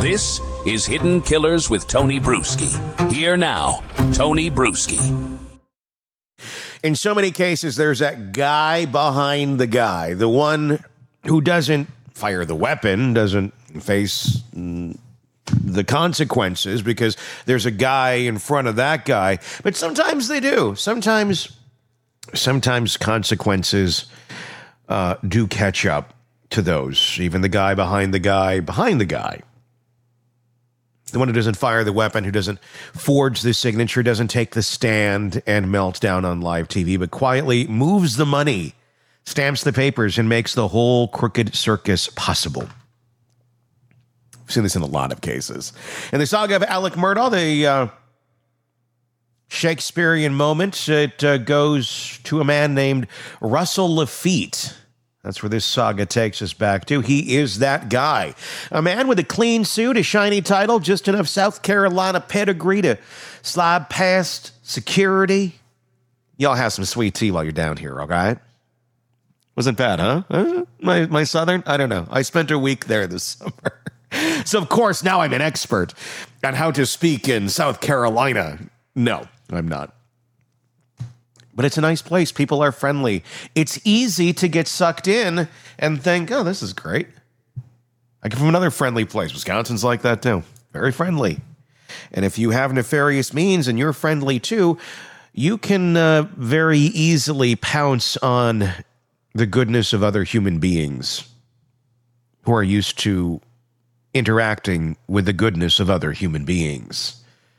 This is Hidden Killers with Tony Bruschi. Here now, Tony Bruschi. In so many cases, there's that guy behind the guy, the one who doesn't fire the weapon, doesn't face the consequences because there's a guy in front of that guy. But sometimes they do. Sometimes consequences do catch up to those. Even the guy behind the guy behind the guy. The one who doesn't fire the weapon, who doesn't forge the signature, doesn't take the stand and melt down on live TV, but quietly moves the money, stamps the papers, and makes the whole crooked circus possible. We've seen this in a lot of cases. In the saga of Alec Murdaugh, the Shakespearean moment, it goes to a man named Russell Laffitte. That's where this saga takes us back to. He is that guy. A man with a clean suit, a shiny title, just enough South Carolina pedigree to slide past security. Y'all have some sweet tea while you're down here, all right? Wasn't bad, huh? My Southern? I don't know. I spent a week there this summer. So, of course, now I'm an expert on how to speak in South Carolina. No, I'm not. But it's a nice place. People are friendly. It's easy to get sucked in and think, oh, this is great. I come from another friendly place. Wisconsin's like that too. Very friendly. And if you have nefarious means and you're friendly too, you can very easily pounce on the goodness of other human beings who are used to interacting with the goodness of other human beings.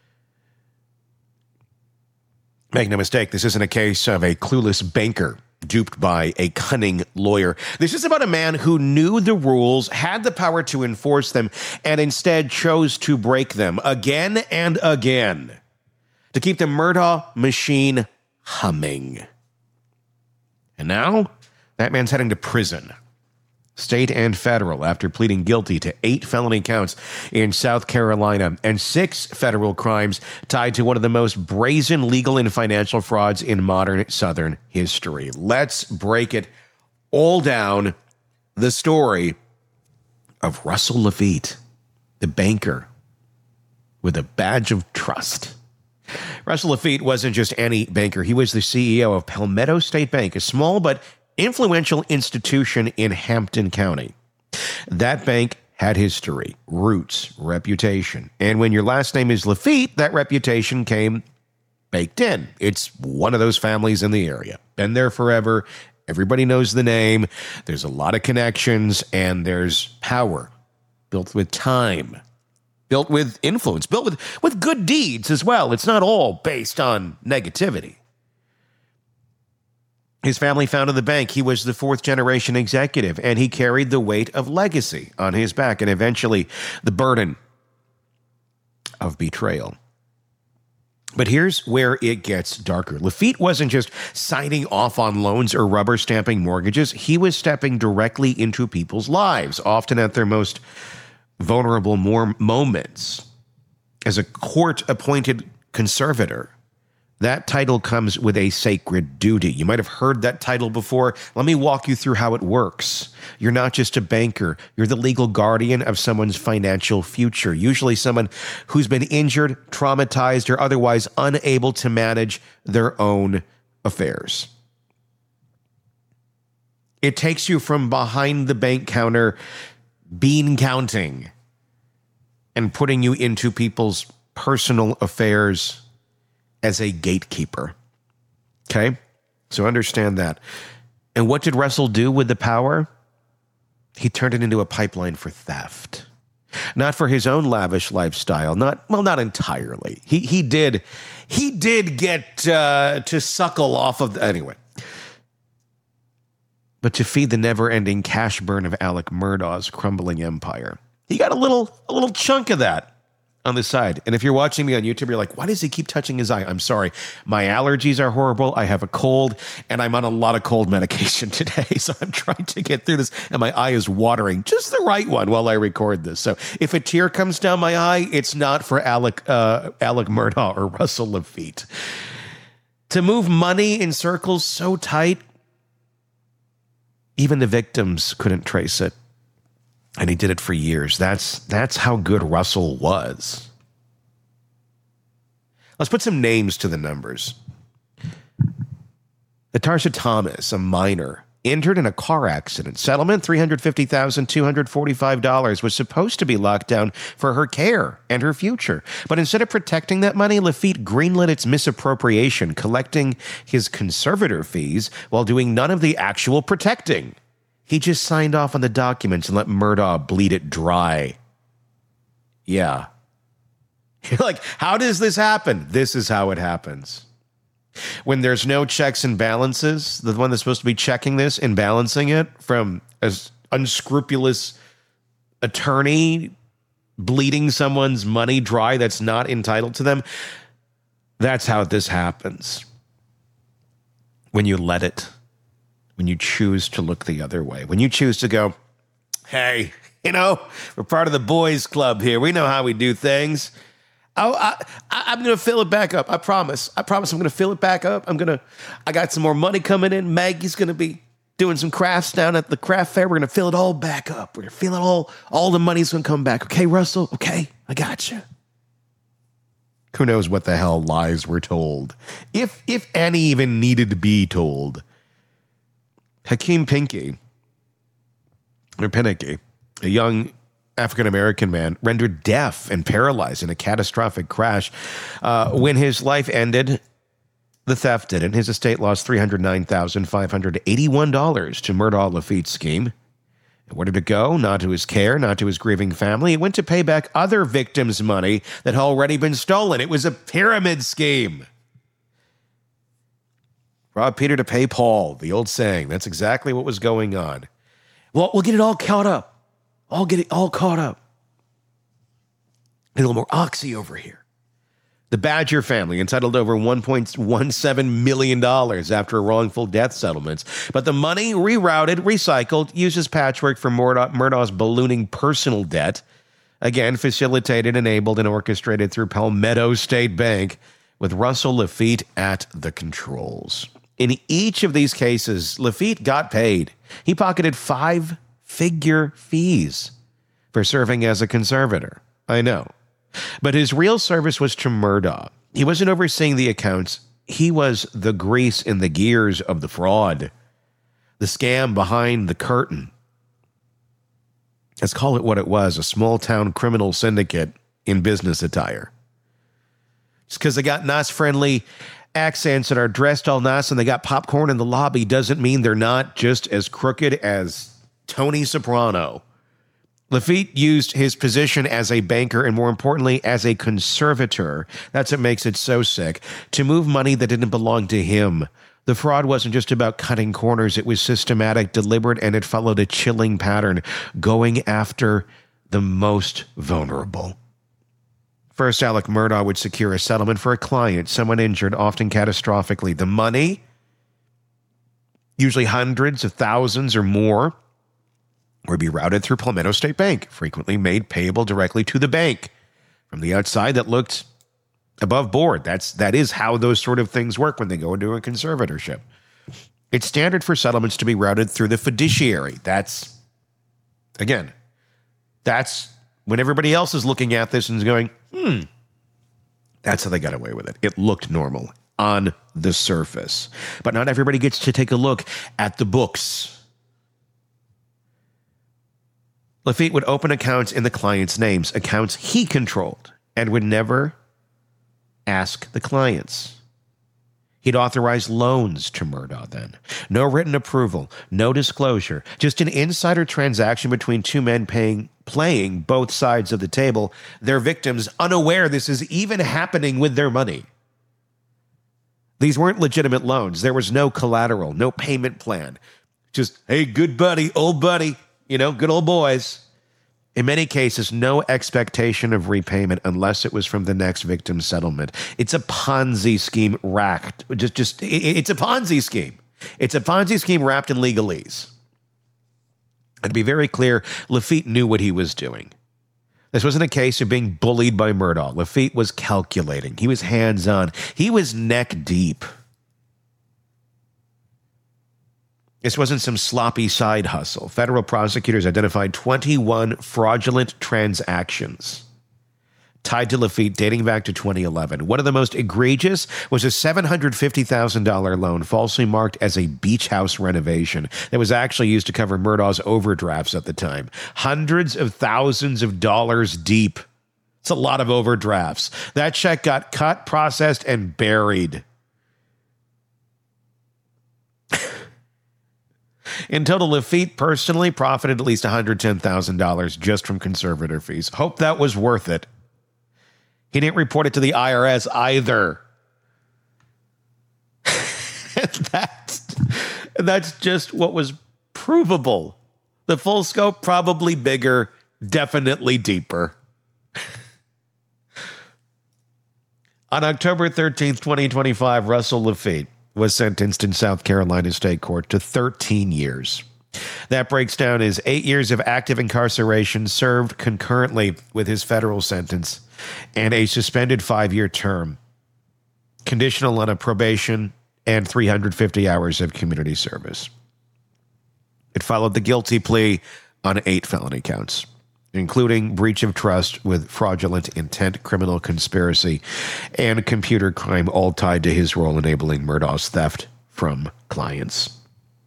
Make no mistake, this isn't a case of a clueless banker duped by a cunning lawyer. This is about a man who knew the rules, had the power to enforce them, and instead chose to break them again and again to keep the Murdaugh machine humming. And now, that man's heading to prison. State and federal, after pleading guilty to 8 felony counts in South Carolina and 6 federal crimes tied to one of the most brazen legal and financial frauds in modern Southern history. Let's break it all down. The story of Russell Laffitte, the banker with a badge of trust. Russell Laffitte wasn't just any banker. He was the CEO of Palmetto State Bank, a small but influential institution in Hampton County. That bank had history, roots, reputation. And when your last name is Laffitte, that reputation came baked in. It's one of those families in the area. Been there forever. Everybody knows the name. There's a lot of connections, and there's power built with time, built with influence, built with good deeds as well. It's not all based on negativity. His family founded the bank. He was the 4th-generation executive, and he carried the weight of legacy on his back and eventually the burden of betrayal. But here's where it gets darker. Laffitte wasn't just signing off on loans or rubber stamping mortgages. He was stepping directly into people's lives, often at their most vulnerable moments. As a court-appointed conservator, that title comes with a sacred duty. You might have heard that title before. Let me walk you through how it works. You're not just a banker. You're the legal guardian of someone's financial future, usually someone who's been injured, traumatized, or otherwise unable to manage their own affairs. It takes you from behind the bank counter, bean counting, and putting you into people's personal affairs as a gatekeeper. Okay? So understand that. And what did Russell do with the power? He turned it into a pipeline for theft. Not for his own lavish lifestyle. Not entirely. He did get to suckle off of anyway. But to feed the never-ending cash burn of Alec Murdaugh's crumbling empire. He got a little chunk of that on the side. And if you're watching me on YouTube, you're like, why does he keep touching his eye? I'm sorry. My allergies are horrible. I have a cold, and I'm on a lot of cold medication today. So I'm trying to get through this, and my eye is watering, just the right one while I record this. So if a tear comes down my eye, it's not for Alec Murdaugh or Russell Laffitte. To move money in circles so tight, even the victims couldn't trace it. And he did it for years. That's how good Russell was. Let's put some names to the numbers. Natasha Thomas, a minor, injured in a car accident. Settlement, $350,245, was supposed to be locked down for her care and her future. But instead of protecting that money, Lafitte greenlit its misappropriation, collecting his conservator fees while doing none of the actual protecting. He just signed off on the documents and let Murdaugh bleed it dry. Yeah. You're like, how does this happen? This is how it happens. When there's no checks and balances, the one that's supposed to be checking this and balancing it from an unscrupulous attorney bleeding someone's money dry that's not entitled to them, that's how this happens. When you let it, when you choose to look the other way, when you choose to go, hey, we're part of the boys club here. We know how we do things. I'm going to fill it back up. I promise I'm going to fill it back up. I got some more money coming in. Maggie's going to be doing some crafts down at the craft fair. We're going to fill it all back up. We're going to fill it all the money's going to come back. Okay, Russell? Okay, I got you. Who knows what the hell lies were told? If any even needed to be told. Hakeem Pinky, a young African-American man rendered deaf and paralyzed in a catastrophic crash. When his life ended, the theft didn't. His estate lost $309,581 to Murdaugh Lafitte's scheme. And where did it go? Not to his care, not to his grieving family. It went to pay back other victims' money that had already been stolen. It was a pyramid scheme. Rob Peter to pay Paul, the old saying. That's exactly what was going on. Well, we'll get it all caught up. I'll get it all caught up. A little more oxy over here. The Badger family entitled over $1.17 million after wrongful death settlements. But the money rerouted, recycled, uses patchwork for Murdaugh's ballooning personal debt. Again, facilitated, enabled, and orchestrated through Palmetto State Bank with Russell Lafitte at the controls. In each of these cases, Lafitte got paid. He pocketed five-figure fees for serving as a conservator. I know. But his real service was to Murdaugh. He wasn't overseeing the accounts. He was the grease in the gears of the fraud. The scam behind the curtain. Let's call it what it was, a small-town criminal syndicate in business attire. Just because they got nice-friendly accents and are dressed all nice and they got popcorn in the lobby doesn't mean they're not just as crooked as Tony Soprano. Lafitte used his position as a banker and, more importantly, as a conservator, that's what makes it so sick, to move money that didn't belong to him. The fraud wasn't just about cutting corners. It was systematic, deliberate, and it followed a chilling pattern, going after the most vulnerable. First, Alec Murdaugh would secure a settlement for a client, someone injured, often catastrophically. The money, usually hundreds of thousands or more, would be routed through Palmetto State Bank, frequently made payable directly to the bank. From the outside, that looked above board. That is how those sort of things work when they go into a conservatorship. It's standard for settlements to be routed through the fiduciary. That's when everybody else is looking at this and is going, that's how they got away with it. It looked normal on the surface. But not everybody gets to take a look at the books. Lafitte would open accounts in the client's names, accounts he controlled, and would never ask the clients. He'd authorize loans to Murdaugh then. No written approval, no disclosure, just an insider transaction between two men playing both sides of the table, their victims unaware this is even happening with their money. These weren't legitimate loans. There was no collateral, no payment plan. Just, hey, good buddy, old buddy. Good old boys. In many cases, no expectation of repayment unless it was from the next victim's settlement. It's a Ponzi scheme racked. It's a Ponzi scheme. It's a Ponzi scheme wrapped in legalese. And to be very clear, Lafitte knew what he was doing. This wasn't a case of being bullied by Murdaugh. Lafitte was calculating. He was hands-on. He was neck deep. This wasn't some sloppy side hustle. Federal prosecutors identified 21 fraudulent transactions tied to Lafitte dating back to 2011. One of the most egregious was a $750,000 loan falsely marked as a beach house renovation that was actually used to cover Murdaugh's overdrafts at the time. Hundreds of thousands of dollars deep. It's a lot of overdrafts. That check got cut, processed, and buried. In total, Lafitte personally profited at least $110,000 just from conservator fees. Hope that was worth it. He didn't report it to the IRS either. That's just what was provable. The full scope, probably bigger, definitely deeper. On October 13th, 2025, Russell Lafitte was sentenced in South Carolina State Court to 13 years. That breaks down as 8 years of active incarceration served concurrently with his federal sentence and a suspended 5-year term, conditional on a probation and 350 hours of community service. It followed the guilty plea on 8 felony counts, including breach of trust with fraudulent intent, criminal conspiracy, and computer crime, all tied to his role enabling Murdaugh's theft from clients.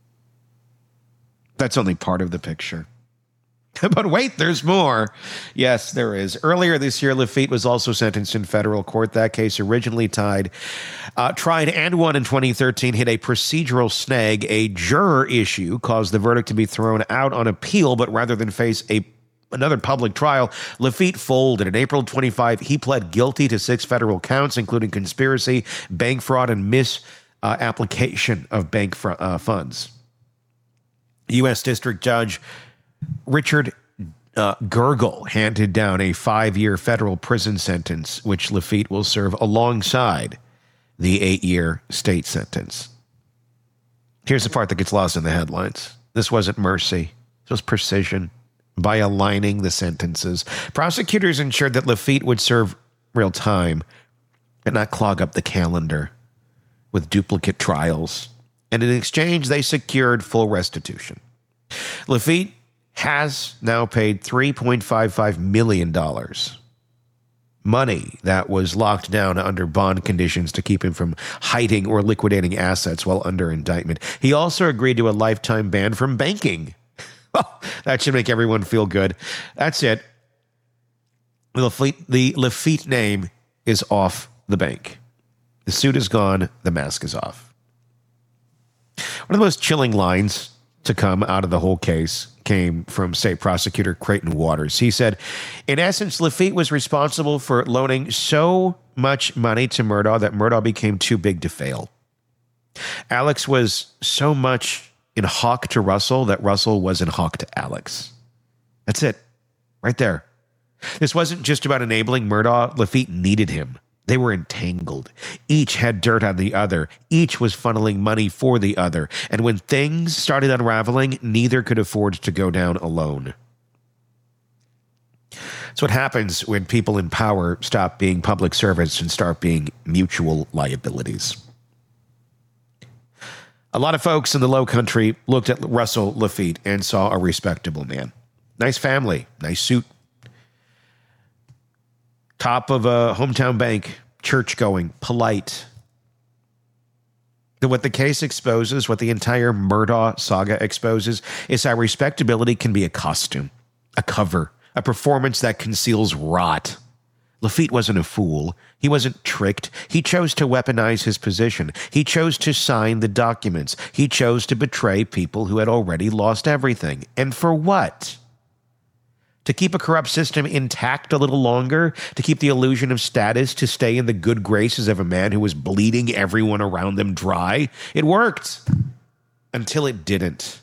That's only part of the picture. But wait, there's more. Yes, there is. Earlier this year, Lafitte was also sentenced in federal court. That case, originally tried and won in 2013, hit a procedural snag. A juror issue caused the verdict to be thrown out on appeal, but rather than face another public trial, Lafitte folded. In April 25, he pled guilty to 6 federal counts, including conspiracy, bank fraud, and misapplication of bank funds. U.S. District Judge Richard Gergel handed down a 5-year federal prison sentence, which Lafitte will serve alongside the 8-year state sentence. Here's the part that gets lost in the headlines. This wasn't mercy. This was precision. By aligning the sentences, prosecutors ensured that Lafitte would serve real time and not clog up the calendar with duplicate trials. And in exchange, they secured full restitution. Lafitte has now paid $3.55 million. Money that was locked down under bond conditions to keep him from hiding or liquidating assets while under indictment. He also agreed to a lifetime ban from banking. Well, that should make everyone feel good. That's it. The Lafitte name is off the bank. The suit is gone. The mask is off. One of the most chilling lines to come out of the whole case came from state prosecutor Creighton Waters. He said, in essence, Lafitte was responsible for loaning so much money to Murdaugh that Murdaugh became too big to fail. Alex was so much in hock to Russell that Russell was in hock to Alex. That's it. Right there. This wasn't just about enabling Murdaugh. Lafitte needed him. They were entangled. Each had dirt on the other. Each was funneling money for the other. And when things started unraveling, neither could afford to go down alone. That's what happens when people in power stop being public servants and start being mutual liabilities. A lot of folks in the Low Country looked at Russell Lafitte and saw a respectable man. Nice family, nice suit. Top of a hometown bank, church-going, polite. What the case exposes, what the entire Murdaugh saga exposes, is how respectability can be a costume, a cover, a performance that conceals rot. Lafitte wasn't a fool. He wasn't tricked. He chose to weaponize his position. He chose to sign the documents. He chose to betray people who had already lost everything. And for what? To keep a corrupt system intact a little longer? To keep the illusion of status? To stay in the good graces of a man who was bleeding everyone around them dry? It worked. Until it didn't.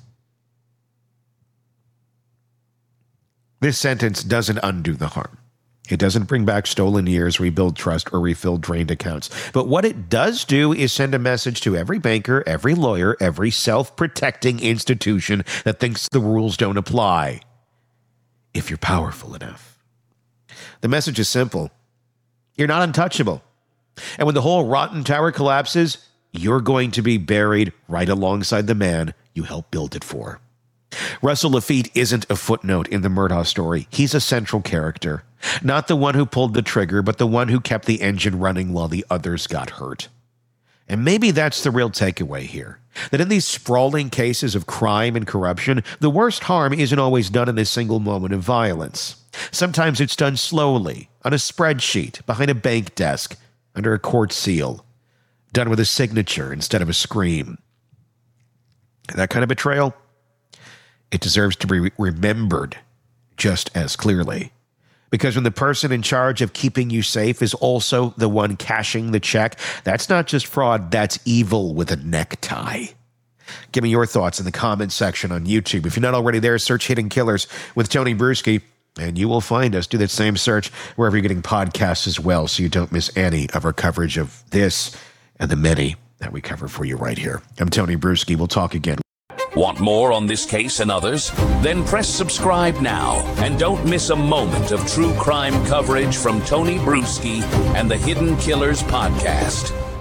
This sentence doesn't undo the harm. It doesn't bring back stolen years, rebuild trust, or refill drained accounts. But what it does do is send a message to every banker, every lawyer, every self-protecting institution that thinks the rules don't apply. If you're powerful enough. The message is simple. You're not untouchable. And when the whole rotten tower collapses, you're going to be buried right alongside the man you helped build it for. Russell Laffitte isn't a footnote in the Murdaugh story. He's a central character. Not the one who pulled the trigger, but the one who kept the engine running while the others got hurt. And maybe that's the real takeaway here. That in these sprawling cases of crime and corruption, the worst harm isn't always done in a single moment of violence. Sometimes it's done slowly, on a spreadsheet, behind a bank desk, under a court seal, done with a signature instead of a scream. That kind of betrayal, it deserves to be remembered just as clearly. Because when the person in charge of keeping you safe is also the one cashing the check, that's not just fraud, that's evil with a necktie. Give me your thoughts in the comments section on YouTube. If you're not already there, search Hidden Killers with Tony Bruschi, and you will find us. Do that same search wherever you're getting podcasts as well, so you don't miss any of our coverage of this and the many that we cover for you right here. I'm Tony Bruschi. We'll talk again. Want more on this case and others? Then press subscribe now and don't miss a moment of true crime coverage from Tony Bruschi and the Hidden Killers podcast.